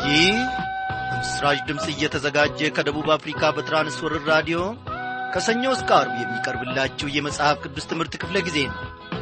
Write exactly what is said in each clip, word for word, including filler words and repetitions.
ይህ ምስራች ድምጽ እየተዘጋጀ ከደቡብ አፍሪካ በትራንስወርልድ ራዲዮ ከሰኞ እስከ ዓርብ የሚቀርብላችሁ የመጽሐፍ ቅዱስ ትምህርት ክፍለ ጊዜ ነው።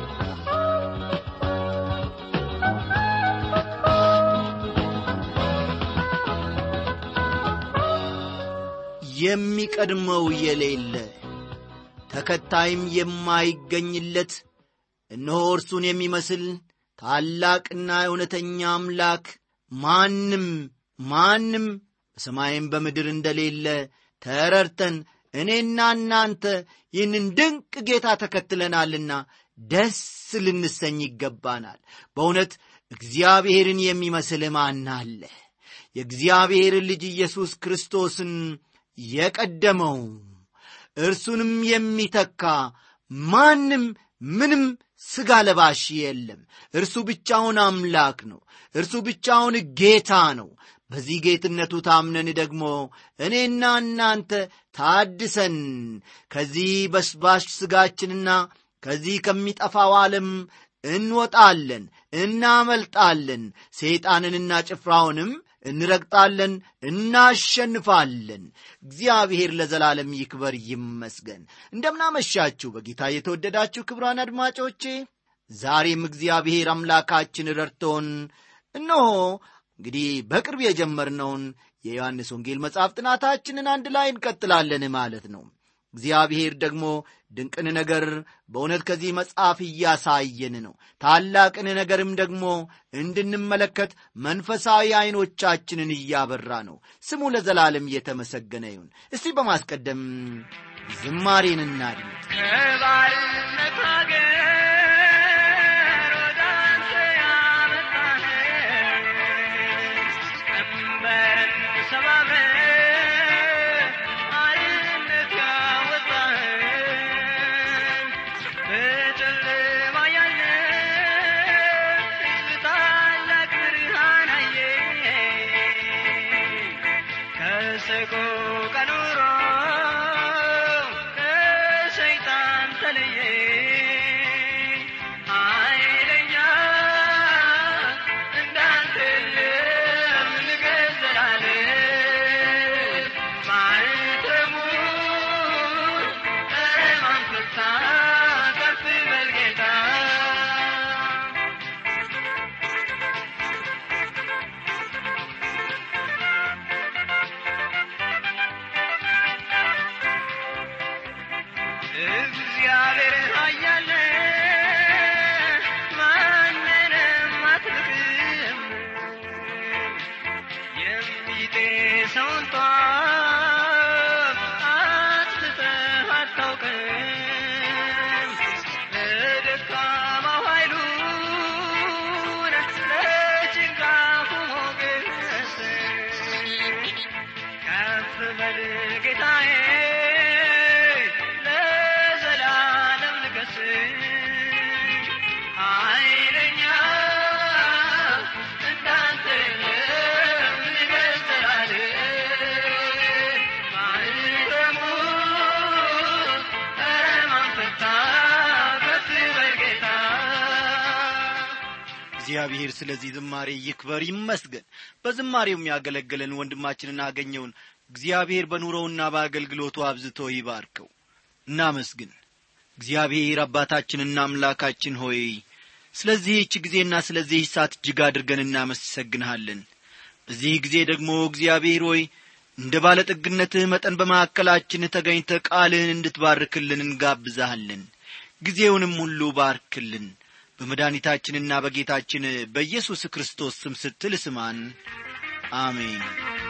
የሚቀድመው የሌለ ተከታይም የማይገኝለት እነሆ እርሱን የሚመስል ታላቅና እውነተኛ አምላክ ማንም ማንም በሰማይም በምድር እንደሌለ ተረድተን እኔና እናንተ ይህንን ድንቅ ጌታ ተከትለናልና ደስ ልንሰኝ ይገባናል። በእውነት እግዚአብሔርን የሚመስል ማን አለ? የእግዚአብሔር ልጅ ኢየሱስ ክርስቶስን የቀደመው እርሱንም የሚተካ ማንም ምንም ሥጋ ለባሽ የለም። እርሱ ብቻውን አምላክ ነው። እርሱ ብቻውን ጌታ ነው። በዚህ ጌትነቱ ታምነን ደግሞ እኔና እናንተ ታድሰን ከዚህ በስባሽ ሥጋችንና ከዚህ ከሚጠፋው ዓለም እንወጣለን፣ እናመልጣለን፣ ሰይጣንንና ጭፍራውንም እንረግጣለን፣ እናሸንፋለን። እግዚአብሔር ለዘላለም ይክበር ይመስገን። እንደምናመሻችሁ በጌታ የተወደዳችሁ ክቡራን አድማጮቼ፣ ዛሬም እግዚአብሔር አምላካችን ረድቶን እነሆ እንግዲህ በቅርብ የጀመርነውን የዮሐንስ ወንጌል መጽሐፍ ጥናታችንን አንድ ላይ እንቀጥላለን ማለት ነው። እግዚአብሔር ደግሞ ድንቅን ነገር በእውነት ከዚህ መጽሐፍ እያሳየን ነው። ታላቅን ነገርም ደግሞ እንድንመለከት መንፈሳዊ ዐይኖቻችንን እያበራ ነው። ስሙ ለዘላለም እየተመሰገነ ይሁን። እስቲ በማስቀደም ዝማሬን እናድምጥ። ከባርነት አገር ወደ አንተ ያመጣኸን ቀንበርን ሰባብረህ አርነት ያወጣኸን በጨለማ ያለን ሕዝብ ታላቅ ብርሃን አየን። ከሰቆቃ ኑሮ ከሰይጣን ተለየን። ኃይለኛ እንዳንተ የለም ንገሥ ዘላለም። ማኅተሙን በማን ፈታ? ከፍ በል ጌታ። እግዚአብሔር ኃያል ማንንም አትንቅም። የሚጤሰውን ጧፍ አጥፍተህ አታውቅም። ለደካማው ኃይሉን ለጭንጋፉ ሞገስ ከፍ በል ጌታዬ ለዘላለም ንገሥ። ኃይለኛ እንዳንተ የለም ንገሥ ዘላለም። ማኅተሙን በማን ፈታ? ከፍ በል ጌታ። እግዚአብሔር ስለዚህ ዝማሬ ይክበር ይመስገን። በዝማሬው የሚያገለግለን ወንድማችንን አገኘውን እግዚአብሔር በኑሮውና በአገልግሎቱ አብዝቶ ይባርከው። እናመስግን። እግዚአብሔር አባታችንና አምላካችን ሆይ ስለዚህች ጊዜና ስለዚህ ሰዓት እጅግ አድርገን እናመሰግንሃለን። በዚህ ጊዜ ደግሞ እግዚአብሔር ሆይ እንደ ባለጠግነትህ መጠን በመካከላችን ተገኝተህ ቃልህን እንድትባርክልን እንጋብዛሃለን። ጊዜውንም ሁሉ ባርክልን። በመድኃኒታችንና በጌታችን በኢየሱስ ክርስቶስ ስም ስትል ስማን። አሜን።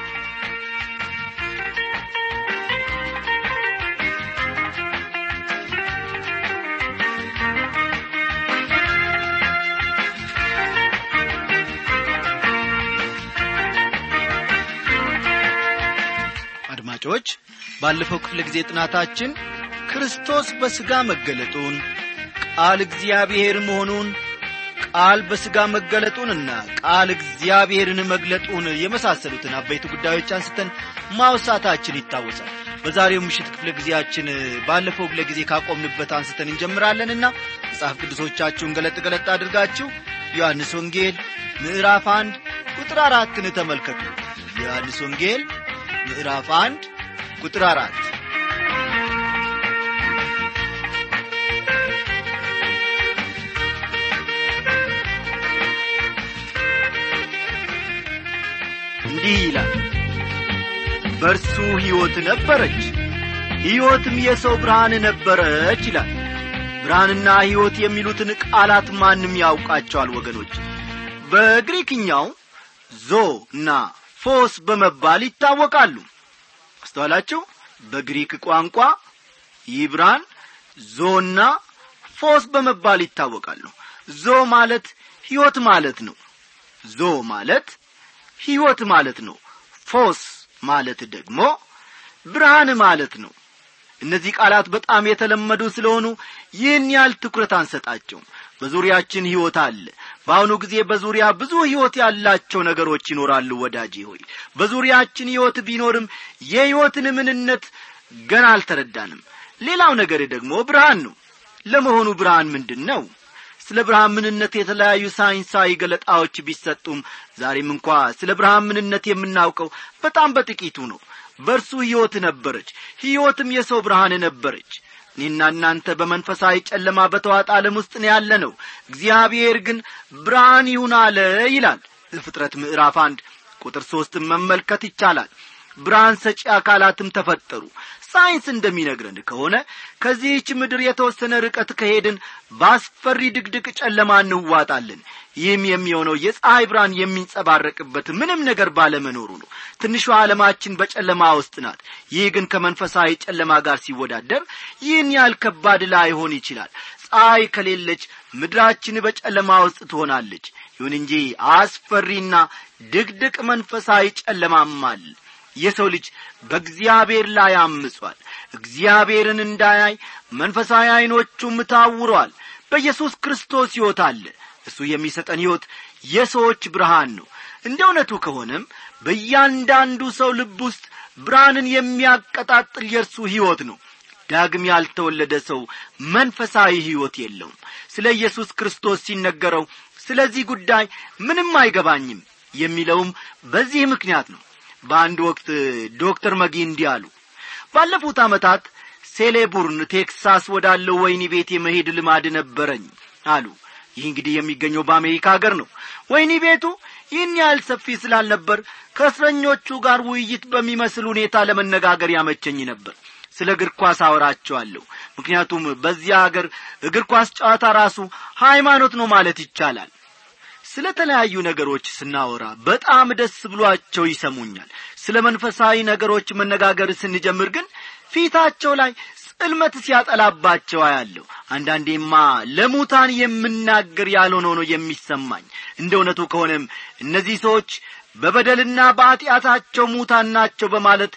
አድማጮች፣ ባለፈው ክፍለ ጊዜ ጥናታችን ክርስቶስ በሥጋ መገለጡን፣ ቃል እግዚአብሔር መሆኑን፣ ቃል በሥጋ መገለጡንና ቃል እግዚአብሔርን መግለጡን የመሳሰሉትን አበይት ጉዳዮች አንስተን ማውሳታችን ይታወሳል። በዛሬው ምሽት ክፍለ ጊዜያችን ባለፈው ክፍለ ጊዜ ካቆምንበት አንስተን እንጀምራለንና መጽሐፍ ቅዱሶቻችሁን ገለጥ ገለጥ አድርጋችሁ ዮሐንስ ወንጌል ምዕራፍ አንድ ቁጥር አራትን ተመልከቱ። ዮሐንስ ወንጌል ምዕራፍ አንድ ቁጥር አራት እንዲህ ይላል በርሱ ሕይወት ነበረች ሕይወትም የሰው ብርሃን ነበረች ይላል ብርሃንና ሕይወት የሚሉትን ቃላት ማንም ያውቃቸዋል ወገኖች በግሪክኛው ዞ እና ፎስ በመባል ይታወቃሉ አስተዋላችሁ በግሪክ ቋንቋ ይብራን ዞና ፎስ በመባል ይታወቃሉ ዞ ማለት ሕይወት ማለት ነው ዞ ማለት ሕይወት ማለት ነው ፎስ ማለት ደግሞ ብርሃን ማለት ነው እነዚህ ቃላት በጣም የተለመዱ ስለሆኑ ይህን ያህል ትኩረት አንሰጣቸውም በዙሪያችን ሕይወት አለ በአሁኑ ጊዜ በዙሪያ ብዙ ሕይወት ያላቸው ነገሮች ይኖራሉ ወዳጄ ሆይ በዙሪያችን ሕይወት ቢኖርም የሕይወትን ምንነት ገና አልተረዳንም ሌላው ነገር ደግሞ ብርሃን ነው ለመሆኑ ብርሃን ምንድነው ስለ ብርሃን ምንነት የተለያዩ ሳይንሳዊ ገለጣዎች ቢሰጡም ዛሬም እንኳን ስለ ብርሃን ምንነት የምናውቀው በጣም በጥቂቱ ነው በርሱ ሕይወት ነበረች ሕይወትም የሰው ብርሃን ነበረች እኔና እናንተ በመንፈሳዊ ጨለማ በተዋጠ ዓለም ውስጥ ነው ያለነው እግዚአብሔር ግን ብርሃን ይሁን አለ ይላል ዘፍጥረት ምዕራፍ አንድ ቁጥር ሶስት መመልከት ይቻላል ብርሃን ሰጪ አካላትም ተፈጠሩ ሳይንስ እንደሚነግረን ከሆነ ከዚህች ምድር የተወሰነ ርቀት ከሄድን ባስፈሪ ድቅድቅ ጨለማ እንዋጣለን ይህም የሚሆነው የፀሐይ ብርሃን የሚንጸባረቅበት ምንም ነገር ባለመኖሩ ነው ትንሿ ዓለማችን በጨለማ ውስጥ ናት ይህ ግን ከመንፈሳዊ ጨለማ ጋር ሲወዳደር ይህን ያህል ከባድ ላይሆን ይችላል ፀሐይ ከሌለች ምድራችን በጨለማ ውስጥ ትሆናለች ይሁን እንጂ አስፈሪና ድቅድቅ መንፈሳዊ ጨለማም አለ የሰው ልጅ በእግዚአብሔር ላይ አምጿል እግዚአብሔርን እንዳያይ መንፈሳዊ አይኖቹም ታውረዋል በኢየሱስ ክርስቶስ ሕይወት አለ እሱ የሚሰጠን ሕይወት የሰዎች ብርሃን ነው እንደውነቱ ከሆነም በእያንዳንዱ ሰው ልብ ውስጥ ብርሃንን የሚያቀጣጥል የእርሱ ሕይወት ነው ዳግም ያልተወለደ ሰው መንፈሳዊ ሕይወት የለውም ስለ ኢየሱስ ክርስቶስ ሲነገረው ስለዚህ ጉዳይ ምንም አይገባኝም የሚለውም በዚህ ምክንያት ነው በአንድ ወቅት ዶክተር መጊ እንዲህ አሉ ባለፉት ዓመታት ሴሌቡርን ቴክሳስ ወዳለው ወይኒ ቤት የመሄድ ልማድ ነበረኝ አሉ ይህ እንግዲህ የሚገኘው በአሜሪካ ሀገር ነው ወይኒ ቤቱ ይህን ያህል ሰፊ ስላልነበር ከእስረኞቹ ጋር ውይይት በሚመስል ሁኔታ ለመነጋገር ያመቸኝ ነበር ስለ እግር ኳስ አወራቸዋለሁ ምክንያቱም በዚያ ሀገር እግር ኳስ ጨዋታ ራሱ ሃይማኖት ነው ማለት ይቻላል ስለ ተለያዩ ነገሮች ስናወራ በጣም ደስ ብሏቸው ይሰሙኛል ስለ መንፈሳዊ ነገሮች መነጋገር ስንጀምር ግን ፊታቸው ላይ ጽልመት ሲያጠላባቸው አያለሁ አንዳንዴማ ለሙታን የምናገር ያልሆነው ነው የሚሰማኝ እንደውነቱ ከሆነም እነዚህ ሰዎች በበደልና በኃጢአታቸው ሙታን ናቸው በማለት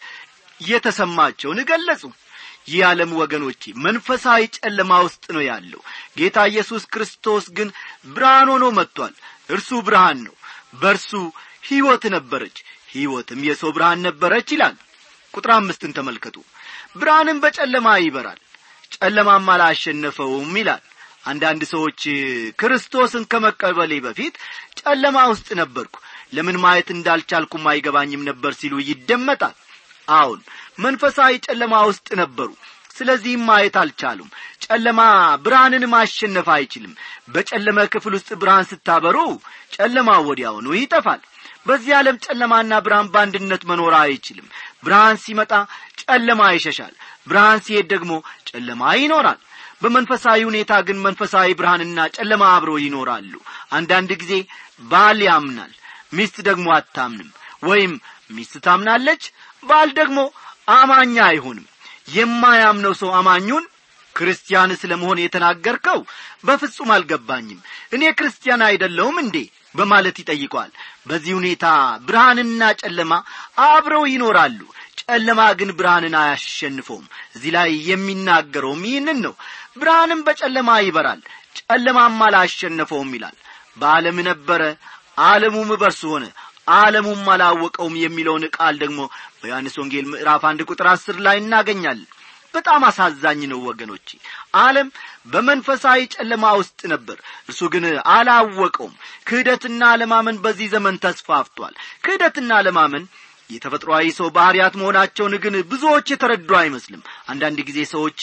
የተሰማቸውን ገለጹ ይህ ዓለም ወገኖቼ መንፈሳዊ ጨለማ ውስጥ ነው ያለው ጌታ ኢየሱስ ክርስቶስ ግን ብርሃን ሆኖ መጥቷል እርሱ ብርሃን ነው በርሱ ሕይወት ነበረች ሕይወትም የሰው ብርሃን ነበረች ይላል ቁጥር አምስትን ተመልከቱ ብርሃንም በጨለማ ይበራል ጨለማም አላሸነፈውም ይላል አንዳንድ ሰዎች ክርስቶስን ከመቀበሌ በፊት ጨለማ ውስጥ ነበርኩ ለምን ማየት እንዳልቻልኩም አይገባኝም ነበር ሲሉ ይደመጣል አሁን መንፈሳዊ ጨለማ ውስጥ ነበሩ ስለዚህ ማየት አልቻሉም ጨለማ ብርሃንን ማሸነፍ አይችልም በጨለማ ክፍል ውስጥ ብርሃን ስታበሩ ጨለማው ወዲያውኑ ይጠፋል በዚህ ዓለም ጨለማና ብርሃን በአንድነት መኖር አይችልም ብርሃን ሲመጣ ጨለማ ይሸሻል ብርሃን ሲሄድ ደግሞ ጨለማ ይኖራል በመንፈሳዊ ሁኔታ ግን መንፈሳዊ ብርሃንና ጨለማ አብረው ይኖራሉ አንዳንድ ጊዜ ባል ያምናል ሚስት ደግሞ አታምንም ወይም ሚስት ታምናለች ባል ደግሞ አማኛ አይሆንም የማያምነው ሰው አማኙን ክርስቲያን ስለመሆን የተናገርከው በፍጹም አልገባኝም እኔ ክርስቲያን አይደለሁም እንዴ በማለት ይጠይቀዋል በዚህ ሁኔታ ብርሃንና ጨለማ አብረው ይኖራሉ ጨለማ ግን ብርሃንን አያሸንፈውም እዚህ ላይ የሚናገረው ይህንን ነው ብርሃንም በጨለማ ይበራል ጨለማም አላሸነፈውም ይላል በዓለም ነበረ ዓለሙም በርሱ ሆነ ዓለሙም አላወቀውም የሚለውን ቃል ደግሞ በዮሐንስ ወንጌል ምዕራፍ አንድ ቁጥር አስር ላይ እናገኛለን በጣም አሳዛኝ ነው ወገኖቼ ዓለም በመንፈሳዊ ጨለማ ውስጥ ነበር እርሱ ግን አላወቀውም ክህደትና ለማመን በዚህ ዘመን ተስፋፍቷል ክህደትና ለማመን የተፈጥሯዊ ሰው ባህሪያት መሆናቸውን ግን ብዙዎች የተረዱ አይመስልም። አንዳንድ ጊዜ ሰዎች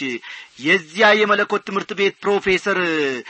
የዚያ የመለኮት ትምህርት ቤት ፕሮፌሰር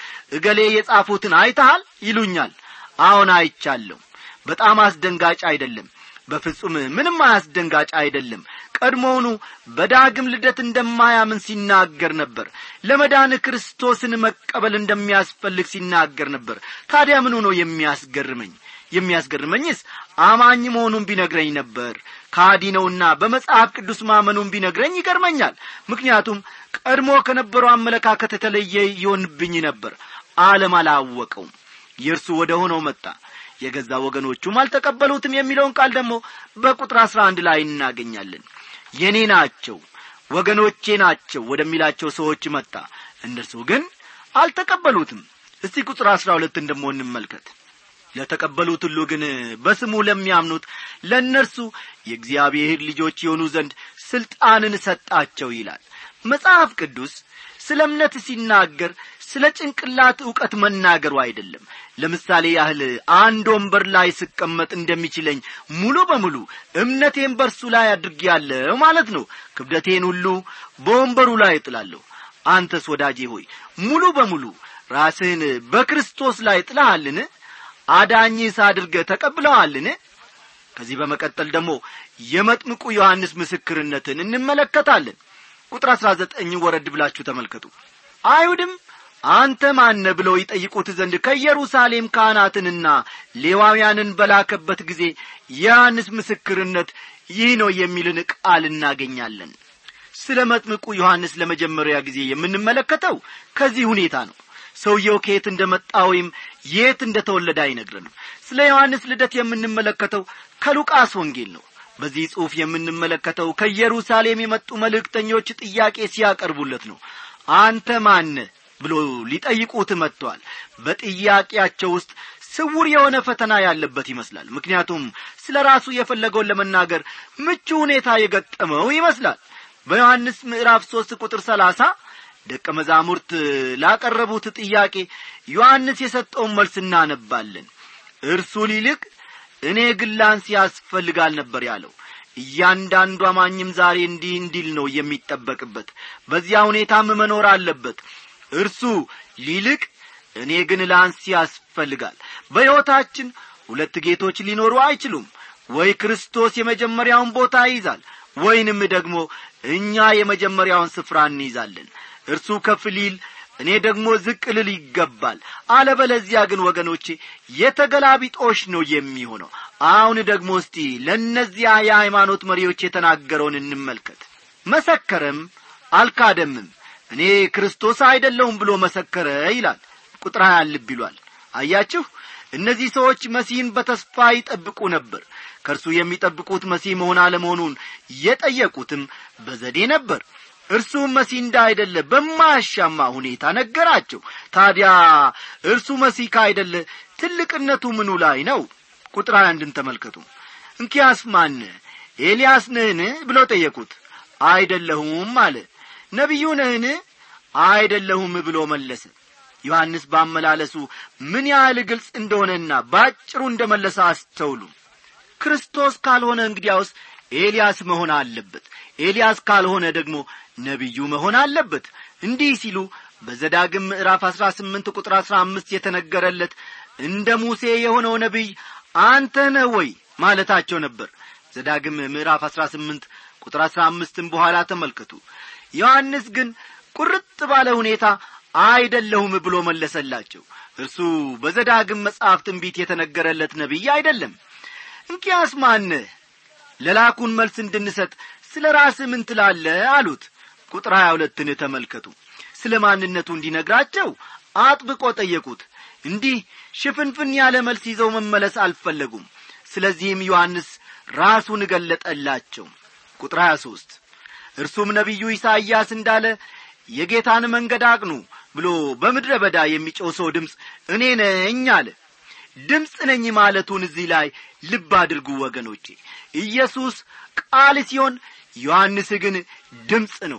እገሌ የጻፉትን አይተሃል ይሉኛል። አዎን አይቻለሁ። በጣም አስደንጋጭ አይደለም? በፍጹም ምንም አያስደንጋጭ አይደለም። ቀድሞውኑ በዳግም ልደት እንደማያምን ሲናገር ነበር። ለመዳን ክርስቶስን መቀበል እንደሚያስፈልግ ሲናገር ነበር። ታዲያ ምን ሆኖ የሚያስገርመኝ? የሚያስገርመኝስ አማኝ መሆኑን ቢነግረኝ ነበር። ካዲ ነውና በመጽሐፍ ቅዱስ ማመኑን ቢነግረኝ ይገርመኛል። ምክንያቱም ቀድሞ ከነበረው አመለካከት የተለየ ይሆንብኝ ነበር። ዓለም አላወቀውም። የእርሱ ወደ ሆነው መጣ፣ የገዛ ወገኖቹም አልተቀበሉትም የሚለውን ቃል ደግሞ በቁጥር አስራ አንድ ላይ እናገኛለን። የኔ ናቸው ወገኖቼ ናቸው ወደሚላቸው ሰዎች መጣ፣ እነርሱ ግን አልተቀበሉትም። እስቲ ቁጥር አስራ ሁለት ደግሞ እንመልከት። ለተቀበሉት ሁሉ ግን በስሙ ለሚያምኑት ለእነርሱ የእግዚአብሔር ልጆች የሆኑ ዘንድ ስልጣንን ሰጣቸው ይላል። መጽሐፍ ቅዱስ ስለ እምነት ሲናገር ስለ ጭንቅላት ዕውቀት መናገሩ አይደለም። ለምሳሌ ያህል አንድ ወንበር ላይ ስቀመጥ እንደሚችለኝ ሙሉ በሙሉ እምነቴን በርሱ ላይ አድርጌያለሁ ማለት ነው። ክብደቴን ሁሉ በወንበሩ ላይ እጥላለሁ። አንተስ ወዳጄ ሆይ ሙሉ በሙሉ ራስህን በክርስቶስ ላይ ጥለሃልን? አዳኝስ አድርገህ ተቀብለዋልን? ከዚህ በመቀጠል ደግሞ የመጥምቁ ዮሐንስ ምስክርነትን እንመለከታለን። ቁጥር አስራ ዘጠኝ ወረድ ብላችሁ ተመልከቱ። አይሁድም አንተ ማን ብለው ይጠይቁት ዘንድ ከኢየሩሳሌም ካህናትንና ሌዋውያንን በላከበት ጊዜ ዮሐንስ ምስክርነት ይህ ነው የሚልን ቃል እናገኛለን። ስለ መጥምቁ ዮሐንስ ለመጀመሪያ ጊዜ የምንመለከተው ከዚህ ሁኔታ ነው። ሰውየው ከየት እንደመጣ ወይም የት እንደተወለደ አይነግረንም። ስለ ዮሐንስ ልደት የምንመለከተው ከሉቃስ ወንጌል ነው። በዚህ ጽሑፍ የምንመለከተው ከኢየሩሳሌም የመጡ መልእክተኞች ጥያቄ ሲያቀርቡለት ነው። አንተ ማን ብሎ ሊጠይቁት መጥተዋል። በጥያቄያቸው ውስጥ ስውር የሆነ ፈተና ያለበት ይመስላል። ምክንያቱም ስለ ራሱ የፈለገውን ለመናገር ምቹ ሁኔታ የገጠመው ይመስላል። በዮሐንስ ምዕራፍ ሶስት ቁጥር ሰላሳ ደቀ መዛሙርት ላቀረቡት ጥያቄ ዮሐንስ የሰጠውን መልስ እናነባለን። እርሱ ሊልቅ እኔ ግን ላንስ ያስፈልጋል ነበር ያለው። እያንዳንዱ አማኝም ዛሬ እንዲህ እንዲል ነው የሚጠበቅበት። በዚያ ሁኔታም መኖር አለበት። እርሱ ሊልቅ እኔ ግን ላንስ ያስፈልጋል። በሕይወታችን ሁለት ጌቶች ሊኖሩ አይችሉም። ወይ ክርስቶስ የመጀመሪያውን ቦታ ይይዛል፣ ወይንም ደግሞ እኛ የመጀመሪያውን ስፍራ እንይዛለን። እርሱ ከፍ ሊል እኔ ደግሞ ዝቅ ልል ይገባል። አለበለዚያ ግን ወገኖቼ የተገላቢጦሽ ነው የሚሆነው። አሁን ደግሞ እስቲ ለነዚያ የሃይማኖት መሪዎች የተናገረውን እንመልከት። መሰከረም አልካደምም፣ እኔ ክርስቶስ አይደለሁም ብሎ መሰከረ ይላል። ቁጥር ሃያ ልብ ይሏል። አያችሁ፣ እነዚህ ሰዎች መሲህን በተስፋ ይጠብቁ ነበር። ከእርሱ የሚጠብቁት መሲህ መሆን አለመሆኑን የጠየቁትም በዘዴ ነበር። እርሱ መሲህ እንዳይደለ በማያሻማ ሁኔታ ነገራቸው። ታዲያ እርሱ መሲህ ካይደለ ትልቅነቱ ምኑ ላይ ነው? ቁጥር አንድን ተመልከቱ። እንኪያስ ማን ኤልያስ ነህን ብለው ጠየቁት። አይደለሁም አለ። ነቢዩ ነህን? አይደለሁም ብሎ መለሰ። ዮሐንስ ባመላለሱ ምን ያህል ግልጽ እንደሆነና ባጭሩ እንደመለሰ አስተውሉ። ክርስቶስ ካልሆነ እንግዲያውስ ኤልያስ መሆን አለበት። ኤልያስ ካልሆነ ደግሞ ነቢዩ መሆን አለበት። እንዲህ ሲሉ በዘዳግም ምዕራፍ አስራ ስምንት ቁጥር አስራ አምስት የተነገረለት እንደ ሙሴ የሆነው ነቢይ አንተ ነህ ወይ ማለታቸው ነበር። ዘዳግም ምዕራፍ አስራ ስምንት ቁጥር አስራ አምስትን በኋላ ተመልከቱ። ዮሐንስ ግን ቁርጥ ባለ ሁኔታ አይደለሁም ብሎ መለሰላቸው። እርሱ በዘዳግም መጽሐፍ ትንቢት የተነገረለት ነቢይ አይደለም። እንኪያስ ማን ለላኩን መልስ እንድንሰጥ ስለ ራስህ ምን ትላለህ አሉት። ቁጥር ሃያ ሁለትን ተመልከቱ። ስለ ማንነቱ እንዲነግራቸው አጥብቆ ጠየቁት። እንዲህ ሽፍንፍን ያለ መልስ ይዘው መመለስ አልፈለጉም። ስለዚህም ዮሐንስ ራሱን ገለጠላቸው። ቁጥር ሃያ ሦስት እርሱም ነቢዩ ኢሳይያስ እንዳለ የጌታን መንገድ አቅኑ ብሎ በምድረ በዳ የሚጮህ ሰው ድምፅ እኔ ነኝ አለ። ድምፅ ነኝ ማለቱን እዚህ ላይ ልብ አድርጉ ወገኖቼ። ኢየሱስ ቃል ሲሆን ዮሐንስ ግን ድምፅ ነው።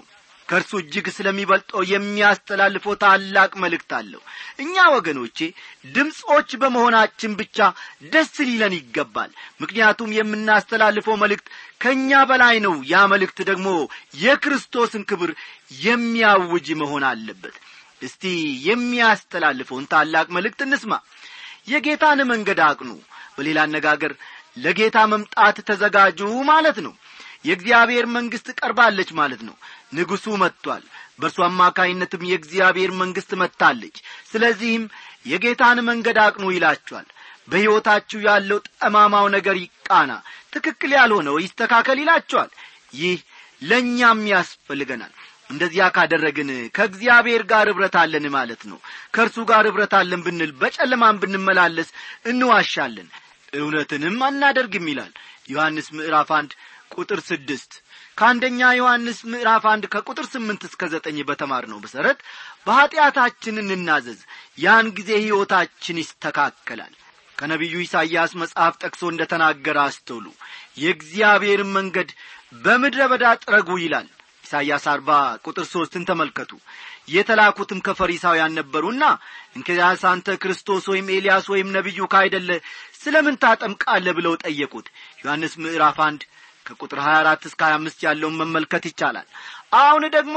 ከእርሱ እጅግ ስለሚበልጠው የሚያስተላልፈው ታላቅ መልእክት አለው። እኛ ወገኖቼ ድምጾች በመሆናችን ብቻ ደስ ሊለን ይገባል። ምክንያቱም የምናስተላልፈው መልእክት ከኛ በላይ ነው። ያ መልእክት ደግሞ የክርስቶስን ክብር የሚያውጅ መሆን አለበት። እስቲ የሚያስተላልፈውን ታላቅ መልእክት እንስማ። የጌታን መንገድ አቅኑ፣ በሌላ አነጋገር ለጌታ መምጣት ተዘጋጁ ማለት ነው። የእግዚአብሔር መንግስት ቀርባለች ማለት ነው። ንጉሱ መጥቷል። በእርሱ አማካይነትም የእግዚአብሔር መንግስት መጥታለች። ስለዚህም የጌታን መንገድ አቅኑ ይላችኋል። በሕይወታችሁ ያለው ጠማማው ነገር ይቃና፣ ትክክል ያልሆነው ይስተካከል ይላችኋል። ይህ ለእኛም ያስፈልገናል። እንደዚያ ካደረግን ከእግዚአብሔር ጋር ኅብረት አለን ማለት ነው። ከእርሱ ጋር ኅብረት አለን ብንል በጨለማም ብንመላለስ እንዋሻለን፣ እውነትንም አናደርግም ይላል ዮሐንስ ምዕራፍ አንድ ቁጥር ስድስት። ከአንደኛ ዮሐንስ ምዕራፍ አንድ ከቁጥር ስምንት እስከ ዘጠኝ በተማርነው መሰረት በኃጢአታችን እንናዘዝ፣ ያን ጊዜ ሕይወታችን ይስተካከላል። ከነቢዩ ኢሳይያስ መጽሐፍ ጠቅሶ እንደተናገረ አስተውሉ። የእግዚአብሔርን መንገድ በምድረ በዳ ጥረጉ ይላል። ኢሳይያስ አርባ ቁጥር ሶስትን ተመልከቱ። የተላኩትም ከፈሪሳውያን ነበሩና እንኪያስ አንተ ክርስቶስ ወይም ኤልያስ ወይም ነቢዩ ካይደለ ስለምን ታጠምቃለህ ብለው ጠየቁት። ዮሐንስ ምዕራፍ አንድ ከቁጥር ሀያ አራት እስከ ሀያ አምስት ያለውን መመልከት ይቻላል። አሁን ደግሞ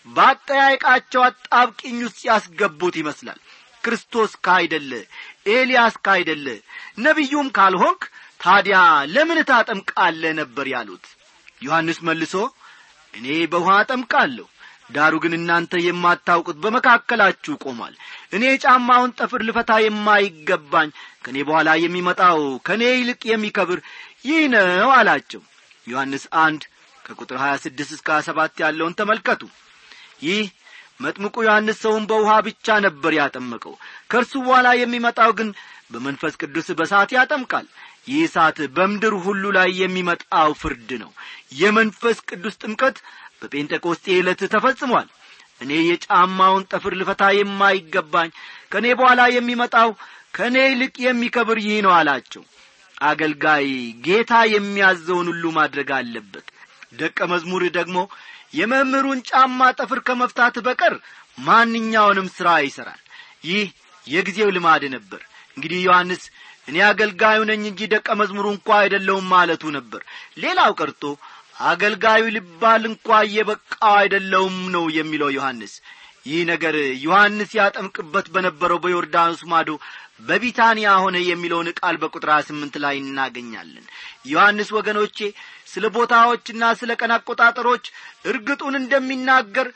ባጠያይቃቸው አጣብቂኝ ውስጥ ያስገቡት ይመስላል። ክርስቶስ ካይደለ ኤልያስ ካይደለ ነቢዩም ካልሆንክ ታዲያ ለምን ታጠምቃለህ ነበር ያሉት። ዮሐንስ መልሶ እኔ በውሃ አጠምቃለሁ፣ ዳሩ ግን እናንተ የማታውቁት በመካከላችሁ ቆሟል። እኔ ጫማውን ጠፍር ልፈታ የማይገባኝ ከኔ በኋላ የሚመጣው ከኔ ይልቅ የሚከብር ይህ ነው አላቸው። ዮሐንስ አንድ ከቁጥር ሀያ ስድስት እስከ ሀያ ሰባት ያለውን ተመልከቱ። ይህ መጥምቁ ዮሐንስ ሰውን በውሃ ብቻ ነበር ያጠመቀው። ከእርሱ በኋላ የሚመጣው ግን በመንፈስ ቅዱስ በእሳት ያጠምቃል። ይህ እሳት በምድር ሁሉ ላይ የሚመጣው ፍርድ ነው። የመንፈስ ቅዱስ ጥምቀት በጴንጤቆስጤ ዕለት ተፈጽሟል። እኔ የጫማውን ጠፍር ልፈታ የማይገባኝ ከኔ በኋላ የሚመጣው ከኔ ይልቅ የሚከብር ይህ ነው አላቸው። አገልጋይ ጌታ የሚያዘውን ሁሉ ማድረግ አለበት። ደቀ መዝሙር ደግሞ የመምህሩን ጫማ ጠፍር ከመፍታት በቀር ማንኛውንም ሥራ ይሠራል። ይህ የጊዜው ልማድ ነበር። እንግዲህ ዮሐንስ እኔ አገልጋዩ ነኝ እንጂ ደቀ መዝሙሩ እንኳን አይደለሁም ማለቱ ነበር። ሌላው ቀርቶ አገልጋዩ ሊባል እንኳን የበቃው አይደለሁም ነው የሚለው ዮሐንስ። ይህ ነገር ዮሐንስ ያጠምቅበት በነበረው በዮርዳኖስ ማዶ በቢታንያ ሆነ የሚለውን ቃል በቁጥር ስምንት ላይ እናገኛለን። ዮሐንስ ወገኖቼ ስለ ቦታዎችና ስለ ቀን አቆጣጠሮች እርግጡን እንደሚናገር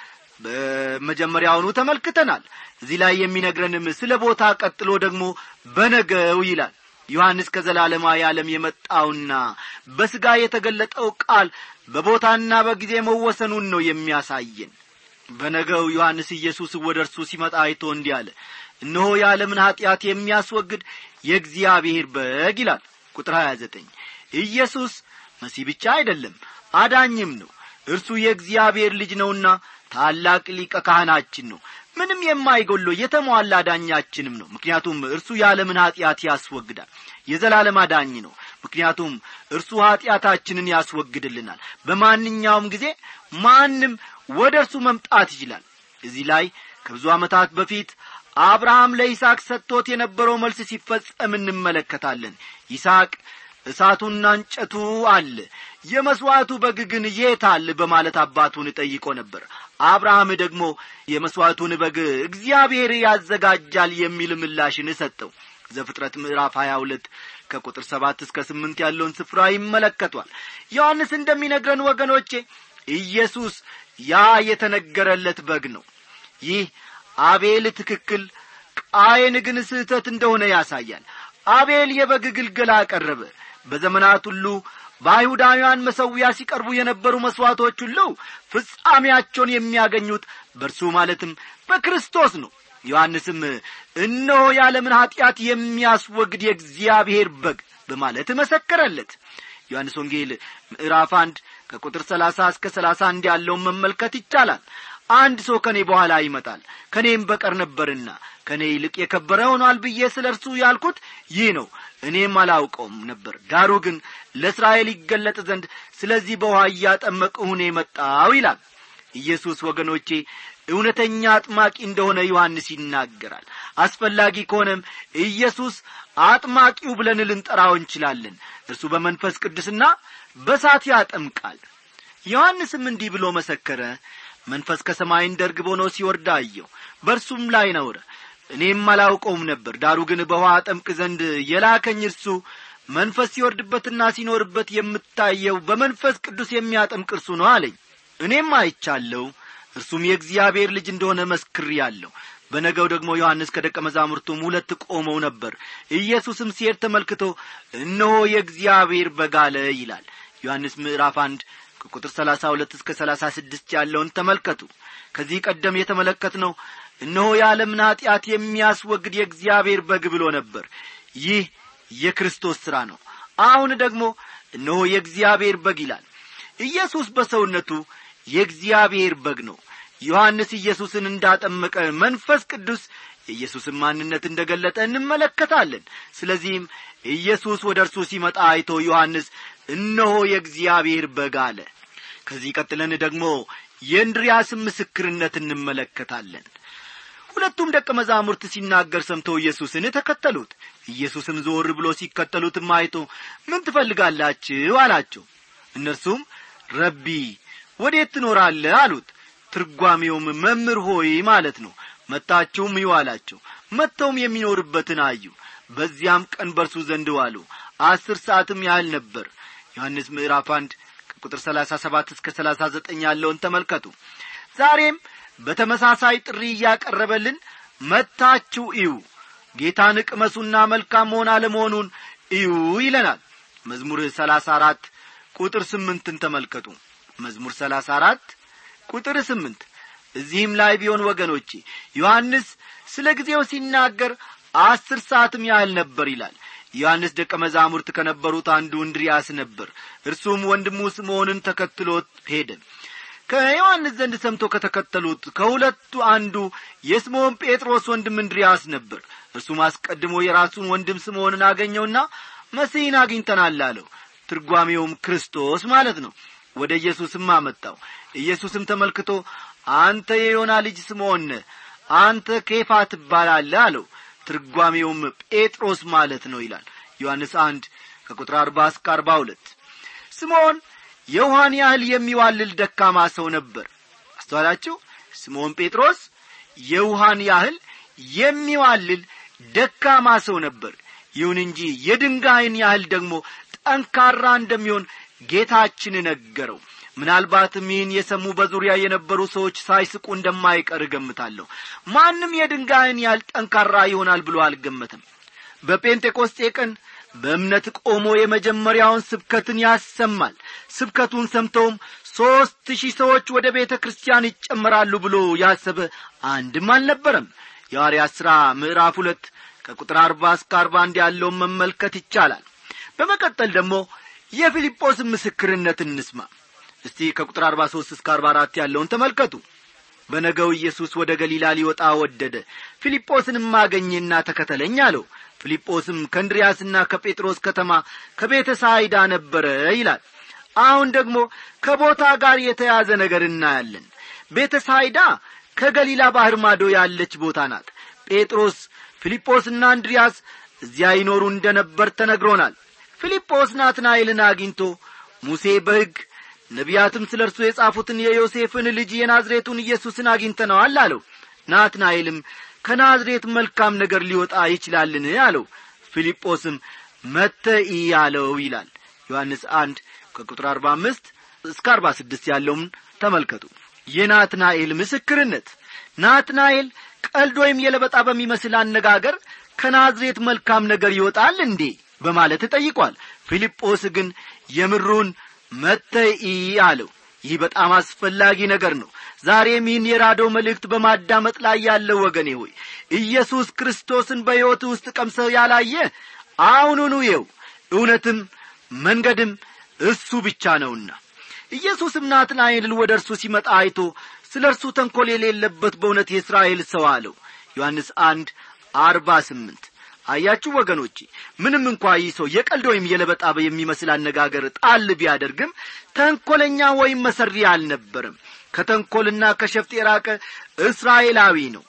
በመጀመሪያውኑ ተመልክተናል። እዚህ ላይ የሚነግረንም ስለ ቦታ ቀጥሎ ደግሞ በነገው ይላል። ዮሐንስ ከዘላለማዊ ዓለም የመጣውና በሥጋ የተገለጠው ቃል በቦታና በጊዜ መወሰኑን ነው የሚያሳየን። በነገው ዮሐንስ ኢየሱስ ወደ እርሱ ሲመጣ አይቶ እንዲህ አለ፣ እነሆ የዓለምን ኃጢአት የሚያስወግድ የእግዚአብሔር በግ ይላል። ቁጥር ሀያ ዘጠኝ ኢየሱስ መሲህ ብቻ አይደለም አዳኝም ነው። እርሱ የእግዚአብሔር ልጅ ነውና ታላቅ ሊቀ ካህናችን ነው። ምንም የማይጎለው የተሟላ ዳኛችንም ነው። ምክንያቱም እርሱ የዓለምን ኃጢአት ያስወግዳል። የዘላለም አዳኝ ነው። ምክንያቱም እርሱ ኃጢአታችንን ያስወግድልናል። በማንኛውም ጊዜ ማንም ወደ እርሱ መምጣት ይችላል። እዚህ ላይ ከብዙ ዓመታት በፊት አብርሃም ለይስሐቅ ሰጥቶት የነበረው መልስ ሲፈጸም እንመለከታለን። ይስሐቅ እሳቱና እንጨቱ አለ፣ የመስዋዕቱ በግ ግን የት አለ በማለት አባቱን ጠይቆ ነበር። አብርሃም ደግሞ የመስዋዕቱን በግ እግዚአብሔር ያዘጋጃል የሚል ምላሽን ሰጠው። ዘፍጥረት ምዕራፍ ሀያ ሁለት ከቁጥር ሰባት እስከ ስምንት ያለውን ስፍራ ይመለከቷል። ዮሐንስ እንደሚነግረን ወገኖቼ ኢየሱስ ያ የተነገረለት በግ ነው። ይህ አቤል ትክክል፣ ቃየን ግን ስህተት እንደሆነ ያሳያል። አቤል የበግ ግልገላ አቀረበ። በዘመናት ሁሉ በአይሁዳውያን መሠዊያ ሲቀርቡ የነበሩ መስዋዕቶች ሁሉ ፍጻሜያቸውን የሚያገኙት በእርሱ ማለትም በክርስቶስ ነው። ዮሐንስም እነሆ የዓለምን ኃጢአት የሚያስወግድ የእግዚአብሔር በግ በማለት መሰከረለት። ዮሐንስ ወንጌል ምዕራፍ አንድ ከቁጥር ሰላሳ እስከ ሰላሳ አንድ ያለውን መመልከት ይቻላል። አንድ ሰው ከኔ በኋላ ይመጣል፣ ከኔም በቀር ነበርና ከኔ ይልቅ የከበረ ሆኗል ብዬ ስለርሱ ያልኩት ይህ ነው። እኔም አላውቀውም ነበር፣ ዳሩ ግን ለእስራኤል ይገለጥ ዘንድ ስለዚህ በውሃ እያጠመቅሁ እኔ መጣሁ ይላል። ኢየሱስ ወገኖቼ እውነተኛ አጥማቂ እንደሆነ ዮሐንስ ይናገራል። አስፈላጊ ከሆነም ኢየሱስ አጥማቂው ብለን ልንጠራው እንችላለን። እርሱ በመንፈስ ቅዱስና በእሳት ያጠምቃል። ዮሐንስም እንዲህ ብሎ መሰከረ። መንፈስ ከሰማይ እንደ ርግብ ሆኖ ሲወርድ አየሁ፣ በእርሱም ላይ ነውረ። እኔም አላውቀውም ነበር፣ ዳሩ ግን በውኃ አጠምቅ ዘንድ የላከኝ እርሱ መንፈስ ሲወርድበትና ሲኖርበት የምታየው በመንፈስ ቅዱስ የሚያጠምቅ እርሱ ነው አለኝ። እኔም አይቻለሁ፣ እርሱም የእግዚአብሔር ልጅ እንደሆነ መስክሬአለሁ። በነገው ደግሞ ዮሐንስ ከደቀ መዛሙርቱም ሁለት ቆመው ነበር። ኢየሱስም ሲሄድ ተመልክቶ እነሆ የእግዚአብሔር በግ አለ ይላል። ዮሐንስ ምዕራፍ አንድ ከቁጥር ሰላሳ ሁለት እስከ ሰላሳ ስድስት ያለውን ተመልከቱ። ከዚህ ቀደም የተመለከትነው እነሆ የዓለምን ኃጢአት የሚያስወግድ የእግዚአብሔር በግ ብሎ ነበር። ይህ የክርስቶስ ሥራ ነው። አሁን ደግሞ እነሆ የእግዚአብሔር በግ ይላል። ኢየሱስ በሰውነቱ የእግዚአብሔር በግ ነው። ዮሐንስ ኢየሱስን እንዳጠመቀ መንፈስ ቅዱስ የኢየሱስን ማንነት እንደገለጠ እንመለከታለን። ስለዚህም ኢየሱስ ወደ እርሱ ሲመጣ አይቶ ዮሐንስ እነሆ የእግዚአብሔር በግ አለ። ከዚህ ቀጥለን ደግሞ የእንድርያስን ምስክርነት እንመለከታለን። ሁለቱም ደቀ መዛሙርት ሲናገር ሰምተው ኢየሱስን ተከተሉት። ኢየሱስም ዞር ብሎ ሲከተሉትም አይቶ ምን ትፈልጋላችሁ አላቸው። እነርሱም ረቢ ወዴት ትኖራለህ አሉት። ትርጓሜውም መምህር ሆይ ማለት ነው። መጣችሁም እዩ አላቸው። መጥተውም የሚኖርበትን አዩ። በዚያም ቀን በርሱ ዘንድ ዋሉ። አስር ሰዓትም ያህል ነበር። ዮሐንስ ምዕራፍ አንድ ከቁጥር ሰላሳ ሰባት እስከ ሰላሳ ዘጠኝ ያለውን ተመልከቱ። ዛሬም በተመሳሳይ ጥሪ ያቀረበልን መጣችሁ እዩ፣ ጌታን ቅመሱና መልካም መሆን አለመሆኑን እዩ ይለናል። መዝሙር ሰላሳ አራት ቁጥር ስምንትን ተመልከቱ። መዝሙር ሰላሳ አራት ቁጥር ስምንት። እዚህም ላይ ቢሆን ወገኖቼ ዮሐንስ ስለ ጊዜው ሲናገር አስር ሰዓትም ያህል ነበር ይላል። ዮሐንስ ደቀ መዛሙርት ከነበሩት አንዱ እንድርያስ ነበር። እርሱም ወንድሙ ስምዖንን ተከትሎት ሄደ። ከዮሐንስ ዘንድ ሰምቶ ከተከተሉት ከሁለቱ አንዱ የስምዖን ጴጥሮስ ወንድም እንድርያስ ነበር። እርሱም አስቀድሞ የራሱን ወንድም ስምዖንን አገኘውና መሲህን አግኝተናል አለው። ትርጓሜውም ክርስቶስ ማለት ነው። ወደ ኢየሱስም አመጣው። ኢየሱስም ተመልክቶ አንተ የዮና ልጅ ስምዖን ነህ፣ አንተ ኬፋ ትባላለህ አለው። ትርጓሜውም ጴጥሮስ ማለት ነው ይላል። ዮሐንስ አንድ ከቁጥር አርባ እስከ አርባ ሁለት። ስምዖን የውሃን ያህል የሚዋልል ደካማ ሰው ነበር። አስተዋላችሁ? ስምዖን ጴጥሮስ የውሃን ያህል የሚዋልል ደካማ ሰው ነበር። ይሁን እንጂ የድንጋይን ያህል ደግሞ ጠንካራ እንደሚሆን ጌታችን ነገረው። ምናልባትም ይህን የሰሙ በዙሪያ የነበሩ ሰዎች ሳይስቁ እንደማይቀር ገምታለሁ። ማንም የድንጋይን ያህል ጠንካራ ይሆናል ብሎ አልገመተም። በጴንጤቆስጤ ቀን በእምነት ቆሞ የመጀመሪያውን ስብከትን ያሰማል። ስብከቱን ሰምተውም ሦስት ሺህ ሰዎች ወደ ቤተ ክርስቲያን ይጨመራሉ ብሎ ያሰበ አንድም አልነበረም። የሐዋርያት ሥራ ምዕራፍ ሁለት ከቁጥር አርባ እስከ አርባ አንድ ያለውን መመልከት ይቻላል። በመቀጠል ደግሞ የፊልጶስን ምስክርነት እንስማ። እስቲ ከቁጥር አርባ ሦስት እስከ አርባ አራት ያለውን ተመልከቱ። በነገው ኢየሱስ ወደ ገሊላ ሊወጣ ወደደ። ፊልጶስንም አገኘና ተከተለኝ አለው። ፊልጶስም ከእንድርያስና ከጴጥሮስ ከተማ ከቤተ ሳይዳ ነበረ ይላል። አሁን ደግሞ ከቦታ ጋር የተያዘ ነገር እናያለን። ቤተ ሳይዳ ከገሊላ ባህር ማዶ ያለች ቦታ ናት። ጴጥሮስ ፊልጶስና እንድርያስ እዚያ ይኖሩ እንደነበር ተነግሮናል። ፊልጶስ ናትናኤልን አግኝቶ ሙሴ በሕግ ነቢያትም ስለ እርሱ የጻፉትን የዮሴፍን ልጅ የናዝሬቱን ኢየሱስን አግኝተነዋል አለው። ናትናኤልም ከናዝሬት መልካም ነገር ሊወጣ ይችላልን አለው። ፊልጶስም መጥተህ እይ አለው ይላል። ዮሐንስ አንድ ከቁጥር አርባ አምስት እስከ አርባ ስድስት ያለውን ተመልከቱ። የናትናኤል ምስክርነት። ናትናኤል ቀልድ ወይም የለበጣ በሚመስል አነጋገር ከናዝሬት መልካም ነገር ይወጣል እንዴ በማለት ጠይቋል። ፊልጶስ ግን የምሩን መጥተህ እይ አለው። ይህ በጣም አስፈላጊ ነገር ነው። ዛሬም ይህን የራዲዮ መልእክት በማዳመጥ ላይ ያለው ወገኔ ሆይ ኢየሱስ ክርስቶስን በሕይወት ውስጥ ቀምሰህ ያላየ አሁኑኑ ይው እውነትም መንገድም እሱ ብቻ ነውና። ኢየሱስም ናትናኤልን ወደ እርሱ ሲመጣ አይቶ ስለ እርሱ ተንኰል የሌለበት በእውነት የእስራኤል ሰው አለው። ዮሐንስ አንድ አርባ ስምንት። አያችሁ ወገኖቼ፣ ምንም እንኳን ይህ ሰው የቀልድ ወይም የለበጣ የሚመስል አነጋገር ጣል ቢያደርግም ተንኰለኛ ወይም መሰሪ አልነበረም። ከተንኰልና ከሸፍጥ የራቀ እስራኤላዊ ነው።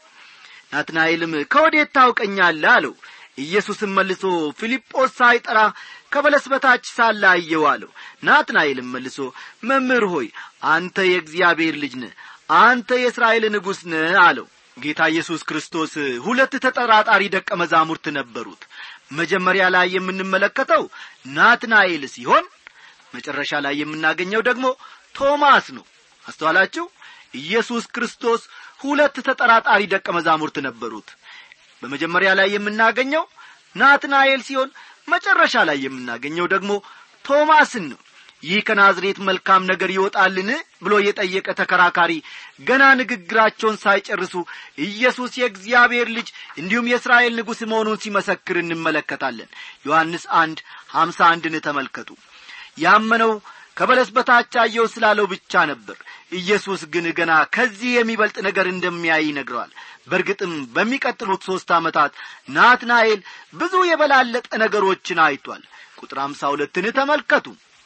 ናትናኤልም ከወዴት ታውቀኛለህ አለው። ኢየሱስም መልሶ ፊልጶስ ሳይጠራ ከበለስ በታች ሳለ አየሁ አለው። ናትናኤልም መልሶ መምህር ሆይ አንተ የእግዚአብሔር ልጅ ነህ፣ አንተ የእስራኤል ንጉሥ ነህ አለው። ጌታ ኢየሱስ ክርስቶስ ሁለት ተጠራጣሪ ደቀ መዛሙርት ነበሩት። መጀመሪያ ላይ የምንመለከተው ናትናኤል ሲሆን መጨረሻ ላይ የምናገኘው ደግሞ ቶማስ ነው። አስተዋላችሁ? ኢየሱስ ክርስቶስ ሁለት ተጠራጣሪ ደቀ መዛሙርት ነበሩት። በመጀመሪያ ላይ የምናገኘው ናትናኤል ሲሆን መጨረሻ ላይ የምናገኘው ደግሞ ቶማስን ነው። ይህ ከናዝሬት መልካም ነገር ይወጣልን ብሎ የጠየቀ ተከራካሪ ገና ንግግራቸውን ሳይጨርሱ ኢየሱስ የእግዚአብሔር ልጅ እንዲሁም የእስራኤል ንጉሥ መሆኑን ሲመሰክር እንመለከታለን። ዮሐንስ አንድ ሃምሳ አንድን ተመልከቱ። ያመነው ከበለስ በታች አየሁ ስላለው ብቻ ነበር። ኢየሱስ ግን ገና ከዚህ የሚበልጥ ነገር እንደሚያይ ይነግረዋል። በእርግጥም በሚቀጥሉት ሦስት ዓመታት ናትናኤል ብዙ የበላለጠ ነገሮችን አይቷል። ቁጥር ሃምሳ ሁለትን ተመልከቱ።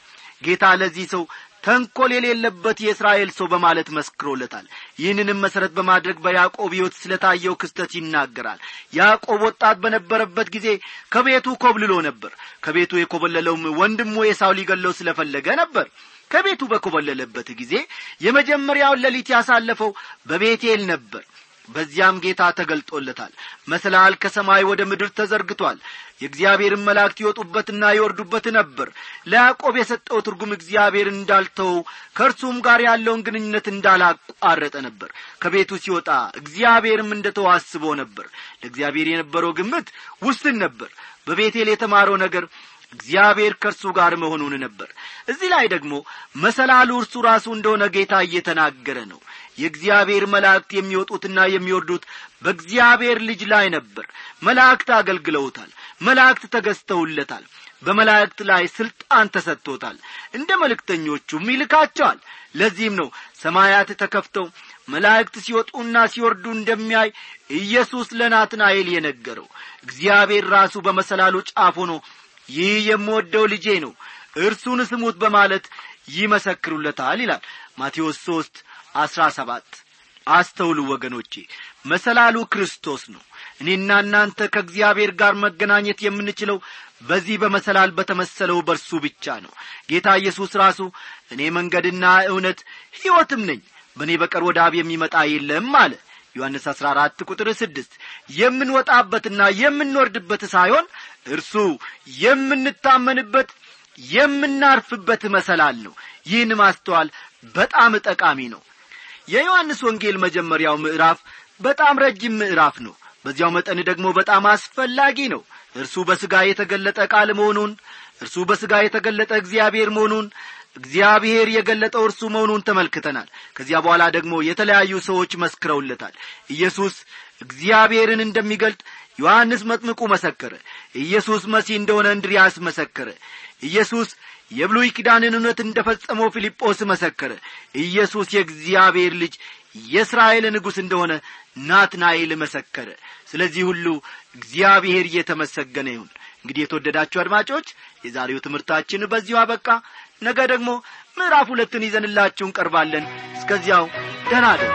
ጌታ ለዚህ ሰው ተንኰል የሌለበት የእስራኤል ሰው በማለት መስክሮለታል። ይህንንም መሠረት በማድረግ በያዕቆብ ሕይወት ስለታየው ክስተት ይናገራል። ያዕቆብ ወጣት በነበረበት ጊዜ ከቤቱ ኮብልሎ ነበር። ከቤቱ የኮበለለውም ወንድሙ ኤሳው ሊገለው ስለፈለገ ነበር። ከቤቱ በኮበለለበት ጊዜ የመጀመሪያውን ሌሊት ያሳለፈው በቤቴል ነበር። በዚያም ጌታ ተገልጦለታል። መሰላል ከሰማይ ወደ ምድር ተዘርግቷል። የእግዚአብሔርን መላእክት ይወጡበትና ይወርዱበት ነበር። ለያዕቆብ የሰጠው ትርጉም እግዚአብሔር እንዳልተው ከእርሱም ጋር ያለውን ግንኙነት እንዳላቋረጠ ነበር። ከቤቱ ሲወጣ እግዚአብሔርም እንደተው አስቦ ነበር። ለእግዚአብሔር የነበረው ግምት ውስን ነበር። በቤቴል የተማረው ነገር እግዚአብሔር ከእርሱ ጋር መሆኑን ነበር። እዚህ ላይ ደግሞ መሰላሉ እርሱ ራሱ እንደሆነ ጌታ እየተናገረ ነው። የእግዚአብሔር መላእክት የሚወጡትና የሚወርዱት በእግዚአብሔር ልጅ ላይ ነበር። መላእክት አገልግለውታል። መላእክት ተገዝተውለታል። በመላእክት ላይ ስልጣን ተሰጥቶታል። እንደ መልእክተኞቹም ይልካቸዋል። ለዚህም ነው ሰማያት ተከፍተው መላእክት ሲወጡና ሲወርዱ እንደሚያይ ኢየሱስ ለናትናኤል የነገረው። እግዚአብሔር ራሱ በመሰላሉ ጫፍ ሆኖ ይህ የምወደው ልጄ ነው እርሱን ስሙት በማለት ይመሰክሩለታል ይላል ማቴዎስ ሶስት አስራ ሰባት። አስተውሉ ወገኖቼ፣ መሰላሉ ክርስቶስ ነው። እኔና እናንተ ከእግዚአብሔር ጋር መገናኘት የምንችለው በዚህ በመሰላል በተመሰለው በርሱ ብቻ ነው። ጌታ ኢየሱስ ራሱ እኔ መንገድና እውነት ሕይወትም ነኝ፣ በእኔ በቀር ወደ አብ የሚመጣ የለም አለ። ዮሐንስ አስራ አራት ቁጥር ስድስት። የምንወጣበትና የምንወርድበት ሳይሆን እርሱ የምንታመንበት የምናርፍበት መሰላል ነው። ይህን ማስተዋል በጣም ጠቃሚ ነው። የዮሐንስ ወንጌል መጀመሪያው ምዕራፍ በጣም ረጅም ምዕራፍ ነው። በዚያው መጠን ደግሞ በጣም አስፈላጊ ነው። እርሱ በሥጋ የተገለጠ ቃል መሆኑን፣ እርሱ በሥጋ የተገለጠ እግዚአብሔር መሆኑን፣ እግዚአብሔር የገለጠው እርሱ መሆኑን ተመልክተናል። ከዚያ በኋላ ደግሞ የተለያዩ ሰዎች መስክረውለታል። ኢየሱስ እግዚአብሔርን እንደሚገልጥ ዮሐንስ መጥምቁ መሰከረ። ኢየሱስ መሲህ እንደሆነ እንድርያስ መሰከረ። ኢየሱስ የብሉይ ኪዳንን እውነት እንደፈጸመው ፊልጶስ መሰከረ። ኢየሱስ የእግዚአብሔር ልጅ የእስራኤል ንጉሥ እንደሆነ ናትናኤል መሰከረ። ስለዚህ ሁሉ እግዚአብሔር እየተመሰገነ ይሁን። እንግዲህ የተወደዳችሁ አድማጮች፣ የዛሬው ትምህርታችን በዚሁ አበቃ። ነገ ደግሞ ምዕራፍ ሁለትን ይዘንላችሁ እንቀርባለን። እስከዚያው ደህና እደሩ።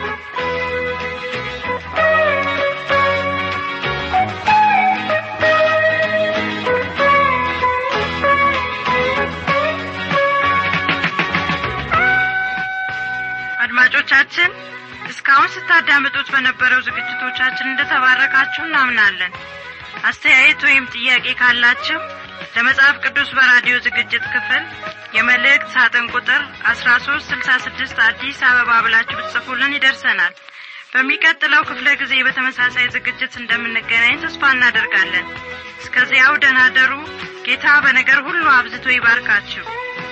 አድማጮቻችን እስካሁን ስታዳምጡት በነበረው ዝግጅቶቻችን እንደተባረካችሁ እናምናለን። አስተያየት ወይም ጥያቄ ካላችሁ ለመጽሐፍ ቅዱስ በራዲዮ ዝግጅት ክፍል የመልእክት ሳጥን ቁጥር አስራ ሶስት ስልሳ ስድስት አዲስ አበባ ብላችሁ ብትጽፉልን ይደርሰናል። በሚቀጥለው ክፍለ ጊዜ በተመሳሳይ ዝግጅት እንደምንገናኝ ተስፋ እናደርጋለን። እስከዚያው ደህና ደሩ። ጌታ በነገር ሁሉ አብዝቶ ይባርካችሁ።